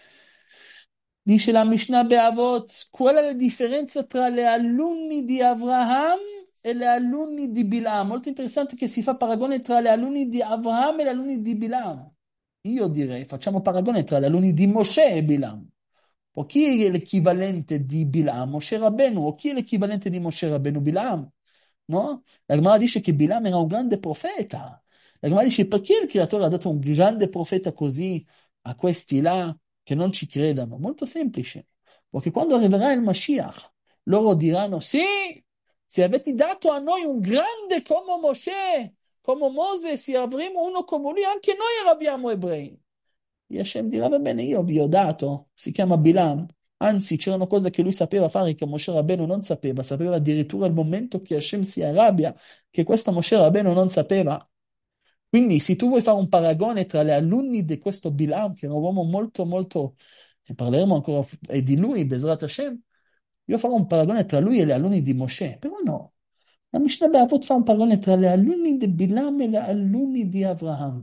Speaker 1: Dice la Mishnah Be'avot, qual è la differenza tra gli alunni di Avraham e gli alunni di Bilam? Molto interessante che si fa paragone tra gli alunni di Avraham e gli alunni di Bilam. Io direi, facciamo paragone tra gli alunni di Moshe e Bilam. O chi è l'equivalente di Bilam? Moshe Rabbeinu. O chi è l'equivalente di Moshe Rabbeinu? Bilam. No? La Gemara dice che Bilam era un grande profeta. La Gemara dice perché il creatore ha dato un grande profeta così a questi là che non ci credano? Molto semplice. Perché quando arriverà il Mashiach, loro diranno sì, se avete dato a noi un grande come Moshe, come Mose, se avremo uno come lui, anche noi eravamo ebrei. E Hashem dirà, va bene, io vi ho dato, si chiama Bilam. Anzi, c'erano cose che lui sapeva fare che Moshe Rabbeinu non sapeva. Sapeva addirittura il momento che Hashem si arrabbia, che questo Moshe Rabbeinu non sapeva. Quindi, se tu vuoi fare un paragone tra gli alunni di questo Bilam, che è un uomo molto, molto, e parleremo ancora di lui, Bezrat Hashem, io farò un paragone tra lui e gli alunni di Moshe. Però no, la Mishnah B'Avot fa un paragone tra gli alunni di Bilam e gli alunni di Avraham.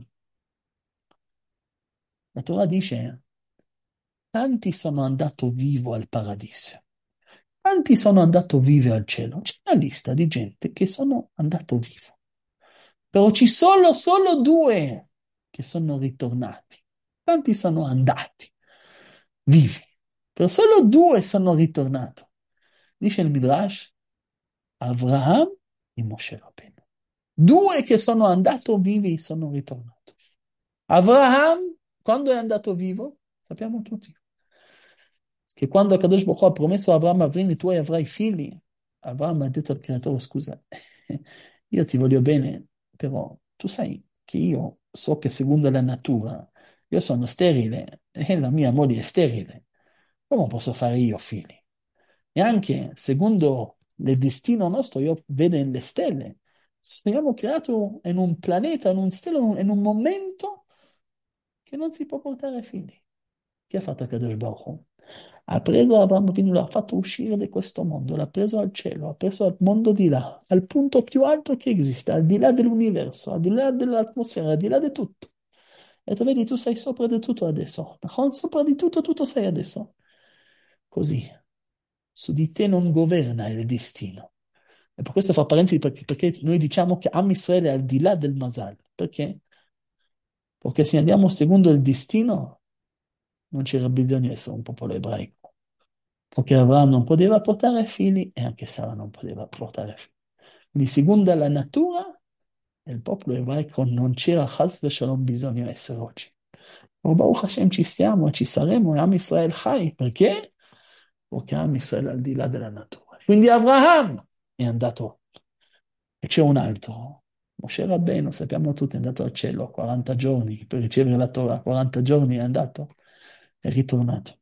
Speaker 1: La Torah dice, tanti sono andato vivo al paradiso, tanti sono andato vivo al cielo. C'è una lista di gente che sono andato vivo, però ci sono solo due che sono ritornati. Tanti sono andati vivi, però solo due sono ritornati. Dice il Midrash, Avraham e Moshe Rabbeinu. Due che sono andato vivi sono ritornati. Avraham, quando è andato vivo, sappiamo tutti. Che quando Kadosh Baruch Hu ha promesso a Avraham, Avrini, tu avrai figli, Avraham ha detto al creatore, scusa, io ti voglio bene, però tu sai, che io so che secondo la natura io sono sterile e la mia moglie è sterile, come posso fare io figli? E anche secondo il destino nostro, io vedo nelle stelle. Siamo creati in un pianeta, in un stella, in un momento che non si può portare figli. Chi ha fatto Kadosh Baruch Hu? Ha preso Abramo, quindi lo ha fatto uscire di questo mondo, l'ha preso al cielo, ha preso al mondo di là, al punto più alto che esiste, al di là dell'universo, al di là dell'atmosfera, al di là di tutto. E tu vedi, tu sei sopra di tutto adesso. Sopra di tutto, tutto sei adesso. Così, su di te non governa il destino. E per questo fa parentesi perché noi diciamo che Am Israele è al di là del Masal. Perché? Perché se andiamo secondo il destino, non c'era bisogno di essere un popolo ebraico. Perché Abramo non poteva portare figli e anche Sara non poteva portare figli. Quindi secondo la natura, il popolo ebraico non c'era chas v'shalom bisogno di essere oggi. Ma Baruch Hashem ci stiamo e ci saremo e Am Israel Chai. Perché? Perché Am Israel è al di là della natura. Quindi Abraham è andato e c'è un altro. Moshe Rabbeinu, sappiamo tutti, è andato al cielo 40 giorni per ricevere la Torah. 40 giorni è andato, è ritornato.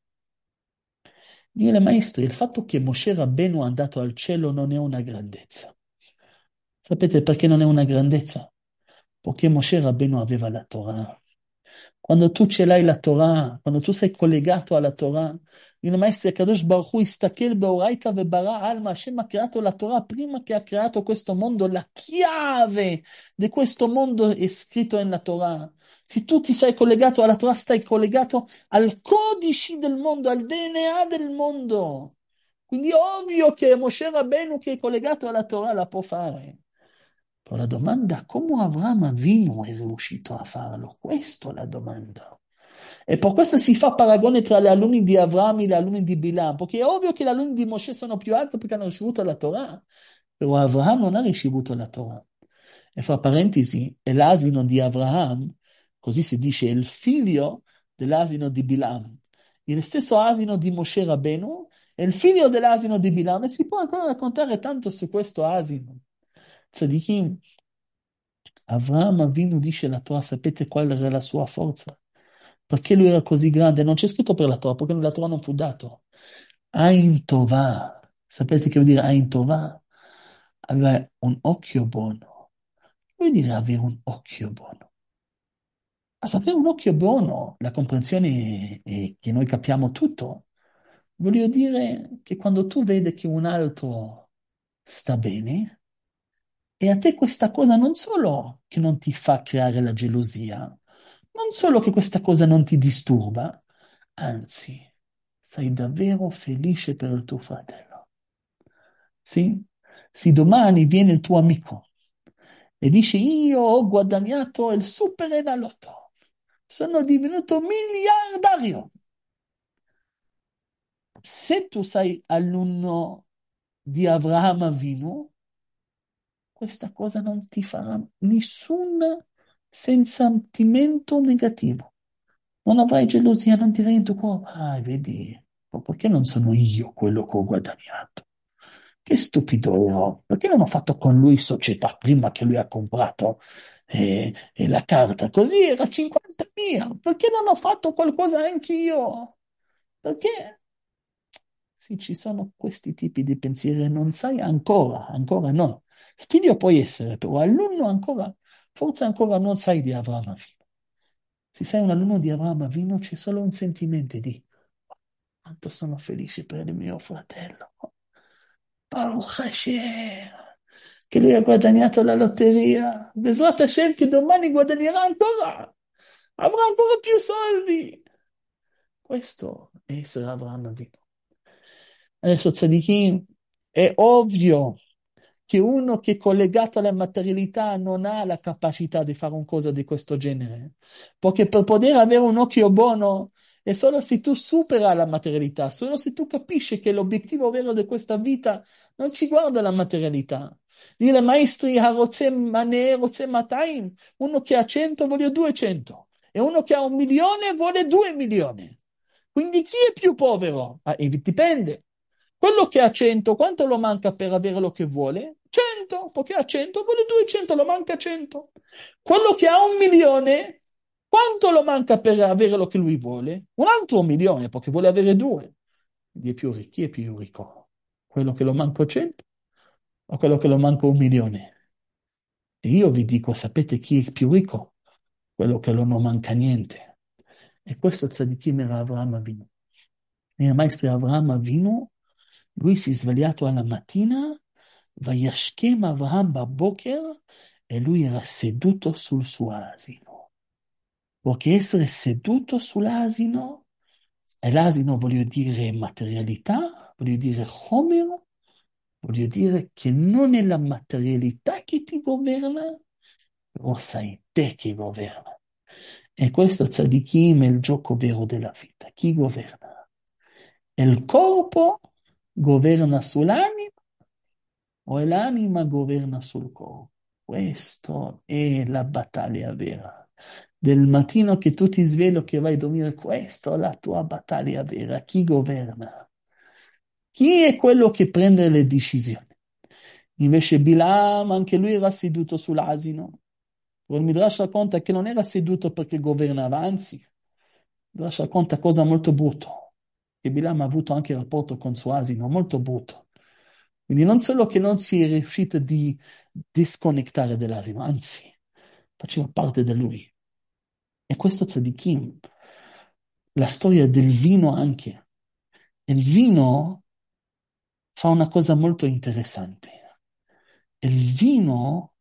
Speaker 1: Dire maestri, il fatto che Moshe Rabbeinu è andato al cielo non è una grandezza. Sapete perché non è una grandezza? Perché Moshe Rabbeinu aveva la Torah. Quando tu ce l'hai la Torah, quando tu sei collegato alla Torah, il maestro Kadosh Baruch Hu istakel beoraita vebara alma, Hashem ha creato la Torah prima che ha creato questo mondo, la chiave di questo mondo è scritto nella Torah. Se tu ti sei collegato alla Torah, stai collegato al codice del mondo, al DNA del mondo. Quindi è ovvio che Moshe Rabbeinu che è collegato alla Torah la può fare. Però la domanda, come Avramo Avinu è riuscito a farlo? Questa è la domanda. E per questo si fa paragone tra gli alunni di Avramo e gli alunni di Bilam, perché è ovvio che gli alunni di Moshe sono più alti perché hanno ricevuto la Torah, però Avramo non ha ricevuto la Torah. E fra parentesi, è l'asino di Avraham, così si dice, è il figlio dell'asino di Bilam. Il stesso asino di Moshe Rabbeinu è il figlio dell'asino di Bilam e si può ancora raccontare tanto su questo asino. Tzadikim, Avraham Avinu dice la Torah, sapete qual era la sua forza? Perché lui era così grande? Non c'è scritto per la Torah, perché la Torah non fu dato. Ain Tovah, sapete che vuol dire Ain Tovah? Aveva un occhio buono. Vuol dire avere un occhio buono. A sapere un occhio buono, la comprensione è che noi capiamo tutto. Voglio dire che quando tu vedi che un altro sta bene, e a te questa cosa non solo che non ti fa creare la gelosia, non solo che questa cosa non ti disturba, anzi, sei davvero felice per il tuo fratello. Sì? Se domani viene il tuo amico e dice io ho guadagnato il super enalotto, sono divenuto miliardario. Se tu sei alunno di Avraham Avinu, questa cosa non ti farà nessun sentimento negativo. Non avrai gelosia, non dirai in tuo cuore, ah, vedi, ma perché non sono io quello che ho guadagnato? Che stupido ero, perché non ho fatto con lui società prima che lui ha comprato la carta? Così era 50.000, perché non ho fatto qualcosa anch'io? Perché? Sì, ci sono questi tipi di pensieri, non sai ancora, ancora no. Figlio puoi essere, però alunno ancora, forse ancora non sai di Avraham Avinu. Se sei un alunno di Avraham Avinu c'è solo un sentimento di quanto sono felice per il mio fratello. Baruch Hashem, che lui ha guadagnato la lotteria. Besrat Hashem che domani guadagnerà ancora, avrà ancora più soldi. Questo è essere Avraham Avinu. Adesso, tzadikim, è ovvio che uno che è collegato alla materialità non ha la capacità di fare una cosa di questo genere. Perché per poter avere un occhio buono è solo se tu supera la materialità, solo se tu capisci che l'obiettivo vero di questa vita non ci guarda la materialità. Dire maestri, Harotze Mataim, uno che ha 100 vuole 200 e uno che ha 1 milione vuole 2 milioni. Quindi chi è più povero? Ah, dipende. Quello che ha 100, quanto lo manca per avere lo che vuole? 100. 100, perché ha 100, vuole 200, lo manca 100. Quello che ha 1 milione, quanto lo manca per avere quello che lui vuole? Un altro 1 milione, perché vuole avere due. Quindi è più ricco, chi è più ricco? Quello che lo manco 100 o quello che lo manca 1 milione? E io vi dico, sapete chi è più ricco? Quello che non manca niente. E questo tzadikim era Avraham Avinu. Il maestro Avraham Avinu, lui si è svegliato alla mattina, Vayashkem Avraham Baboker, e lui era seduto sul suo asino. Perché essere seduto sull'asino, e l'asino voglio dire materialità, voglio dire Homer, voglio dire che non è la materialità che ti governa, però sei te che governa. E questo tzadikim è il gioco vero della vita. Chi governa? Il corpo governa sull'anima o l'anima governa sul corpo? Questa è la battaglia vera. Del mattino che tu ti svegli che vai a dormire, questa è la tua battaglia vera. Chi governa? Chi è quello che prende le decisioni? Invece Bilam, anche lui era seduto sull'asino. Il Midrash racconta che non era seduto perché governava, anzi, il Midrash racconta cosa molto brutto, che Bilam ha avuto anche rapporto con suo asino, molto brutto. Quindi non solo che non si è riuscito di disconnettare dall'asino, anzi, faceva parte di lui. E questo tzadikim, la storia del vino anche. Il vino fa una cosa molto interessante. Il vino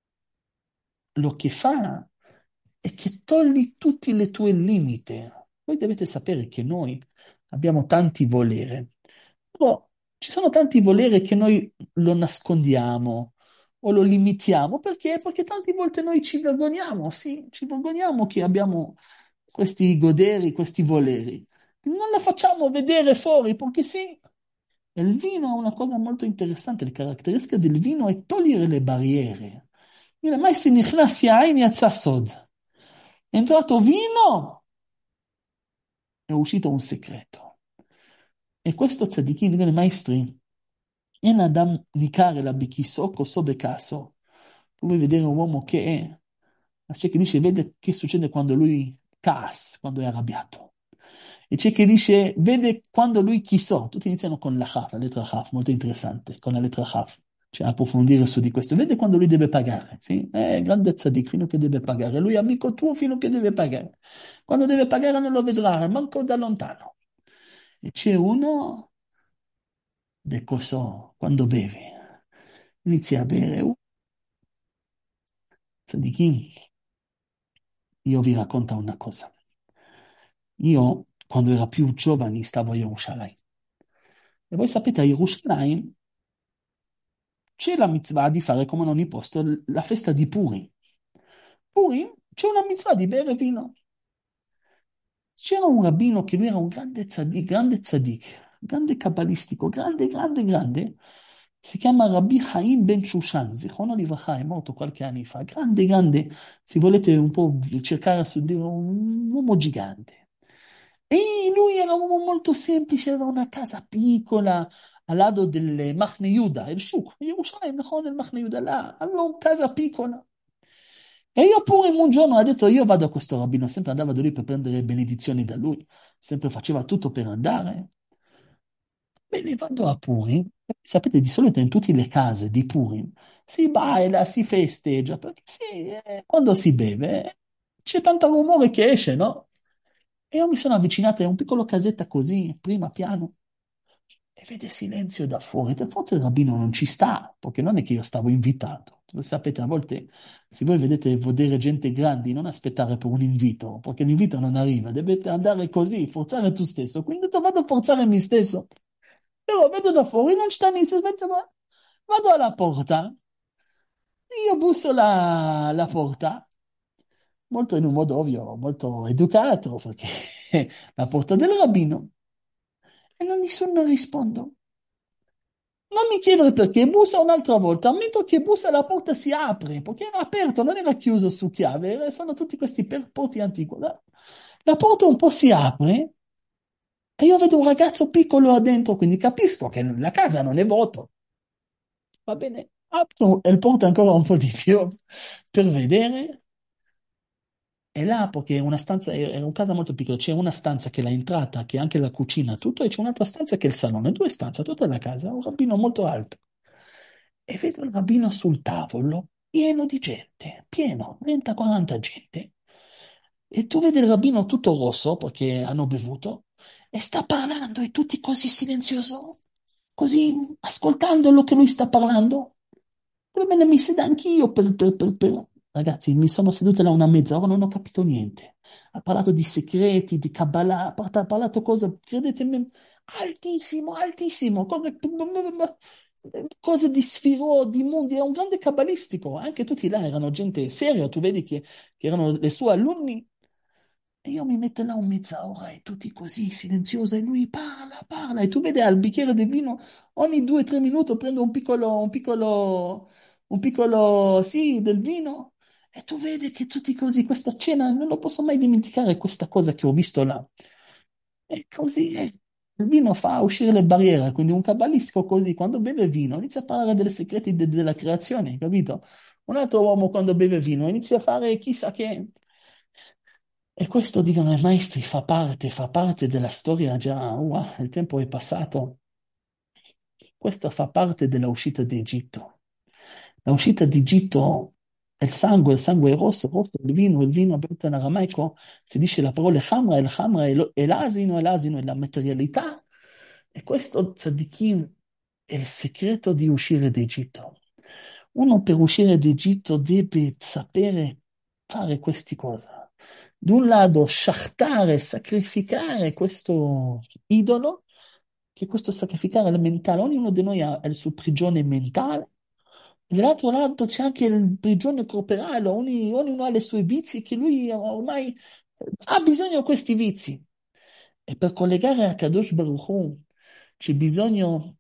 Speaker 1: lo che fa è che togli tutti le tue limiti. Voi dovete sapere che noi abbiamo tanti voleri, però ci sono tanti voleri che noi lo nascondiamo o lo limitiamo perché? Perché tante volte noi ci vergogniamo, sì, ci vergogniamo che abbiamo questi goderi, questi voleri. Non la facciamo vedere fuori perché sì. Il vino ha una cosa molto interessante, le caratteristiche del vino è togliere le barriere. הנה, מה שנכנס יין יצא סוד. È entrato vino, è uscito un segreto. E questo tzadikim, i maestri, in Adam Nicare la Bichiso, Coso Becaso, vuoi vedere un uomo che è, c'è chi dice, vede che succede quando lui quando è arrabbiato. E c'è chi dice, vede quando lui chissò. Tutti iniziano con la Chaf, la lettera Chaf, molto interessante, con la lettera Chaf. Cioè, approfondire su di questo. Vede quando lui deve pagare, sì? È grande tzaddik fino a che deve pagare. Lui è amico tuo fino a che deve pagare. Quando deve pagare non lo vedrà, manco da lontano. E c'è uno, de cosò, quando beve, inizia a bere. Tzaddikim, io vi racconto una cosa. Io, quando ero più giovane, stavo a Gerusalemme. E voi sapete, a Gerusalemme c'è la mitzvah di fare come in ogni posto la festa di Purim. Purim c'è una mitzvah di bere vino. C'era un rabbino che lui era un grande tzaddik, grande kabbalistico, grande, grande, grande. Si chiama Rabbi Chaim Ben Shushan, Zichrono Livracha, è morto qualche anno fa. Grande, grande, se volete un po' cercare su dire un uomo gigante. E lui era un uomo molto semplice, aveva una casa piccola al lato del Machne Yuda, il Shuk, Gerusalemme, il Machne Yuda, là, aveva una casa piccola. E io pure un giorno ho detto, io vado a questo rabbino, sempre andava da lui per prendere benedizioni da lui, sempre faceva tutto per andare. Bene, vado a Purim, sapete, di solito in tutte le case di Purim si baila, si festeggia, perché sì, quando si beve c'è tanto rumore che esce, no? E io mi sono avvicinato a un piccolo casetta così, prima piano, e vede silenzio da fuori. Forse il rabbino non ci sta, perché non è che io stavo invitato. Lo sapete, a volte, se voi vedete vedere gente grandi, non aspettare per un invito, perché l'invito non arriva, dovete andare così, forzare tu stesso. Quindi ho detto, vado a forzare me stesso. Però vedo da fuori, non sta nessuno, vado alla porta, io busso la porta, molto in un modo ovvio, molto educato, perché è la porta del rabbino, e non nessuno risponde. Non mi chiedere perché, bussa un'altra volta, ammetto che bussa la porta si apre, perché era aperto, non era chiuso su chiave, sono tutti questi porti antichi. La porta un po' si apre e io vedo un ragazzo piccolo là dentro, quindi capisco che la casa non è vuota. Va bene? apro il porta ancora un po' di più per vedere. E là, perché è una stanza, è una casa molto piccola, c'è una stanza che è l'entrata, che è anche la cucina, tutto, e c'è un'altra stanza che è il salone, due stanze, tutta la casa, un rabbino molto alto. E vedo il rabbino sul tavolo, pieno di gente, pieno, 30-40 gente. E tu vedi il rabbino tutto rosso, perché hanno bevuto, e sta parlando, e tutti così silenzioso, così ascoltando lo che lui sta parlando. Poi me ne mi siedo anch'io Ragazzi, mi sono seduto là una mezz'ora, non ho capito niente. Ha parlato di segreti, di Kabbalah, ha parlato cose, credetemi, altissimo, altissimo, cose di sfirò, di mondi, è un grande kabbalistico. Anche tutti là erano gente seria, tu vedi che erano i suoi alunni. E io mi metto là un mezz'ora e tutti così silenziosi e lui parla, parla e tu vedi al bicchiere di vino ogni 2 o 3 minuti prendo sì, del vino e tu vedi che tutti così, questa cena non lo posso mai dimenticare questa cosa che ho visto là. E così il vino fa uscire le barriere, quindi un cabalistico così quando beve vino inizia a parlare dei segreti della creazione, capito? Un altro uomo quando beve vino inizia a fare chissà che. E questo, dicono i maestri, fa parte della storia già, il tempo è passato. Questo fa parte della uscita d'Egitto. La uscita d'Egitto è il sangue è rosso, rosso è il vino aperto in aramaico si dice la parola Hamra, e il Hamra è l'asino è la materialità. E questo, tzadikim, è il segreto di uscire d'Egitto. Uno per uscire d'Egitto deve sapere fare queste cose. Da un lato, sciachtare, sacrificare questo idolo, che questo sacrificare è mentale, ognuno di noi ha il suo prigione mentale, e dall'altro lato c'è anche il prigione corporale, ognuno ha i suoi vizi che lui ormai ha bisogno di questi vizi. E per collegare a Kadosh Baruch Hu c'è bisogno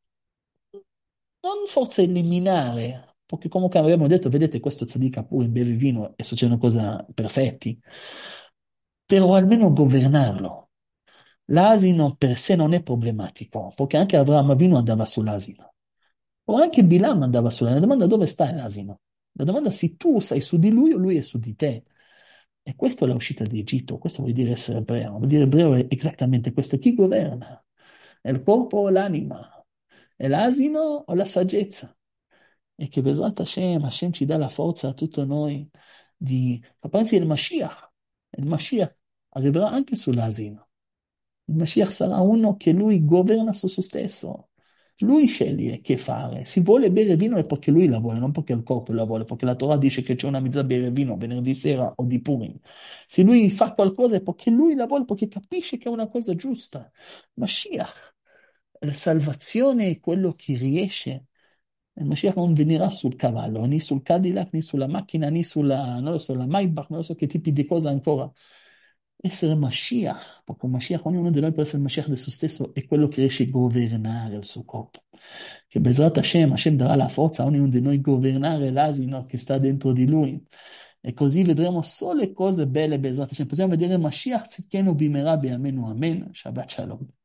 Speaker 1: non forse eliminare, perché comunque abbiamo detto, vedete, questo tzaddik pure beve vino e succedono cose perfetti, però almeno governarlo. L'asino per sé non è problematico, perché anche Avraham Avinu andava sull'asino, o anche Bilam andava sull'asino. La domanda è dove sta l'asino? La domanda è se tu sei su di lui o lui è su di te. E questa è l'uscita di Egitto, questo vuol dire essere ebreo, vuol dire ebreo è esattamente questo, chi governa? È il corpo o l'anima? È l'asino o la saggezza? E che Bezrat Hashem ci dà la forza a tutti noi pensi il Mashiach arriverà anche sull'asino. Il Mashiach sarà uno che lui governa su se stesso. Lui sceglie che fare. Se vuole bere vino è perché lui la vuole, non perché il corpo la vuole, perché la Torah dice che c'è una mezza a bere vino venerdì sera o di Purim. Se lui fa qualcosa è perché lui la vuole, perché capisce che è una cosa giusta. Mashiach, la salvazione è quello che riesce. Il Mashiach non venirà sul cavallo, né sul Cadillac, né sulla macchina, né sulla, non lo so, la Maybach, non lo so che tipi di cosa ancora. Essere Mashiach, perché un Mashiach, ognuno di noi per essere Mashiach di se stesso è quello che riesce a governare il suo corpo. Che Bezrat Hashem darà la forza a ognuno di noi governare l'asino che sta dentro di lui. E così vedremo solo le cose belle, Bezrat Hashem. Possiamo vedere Mashiach Tzidkenu Bimera Be'amenu Amen. Shabbat Shalom.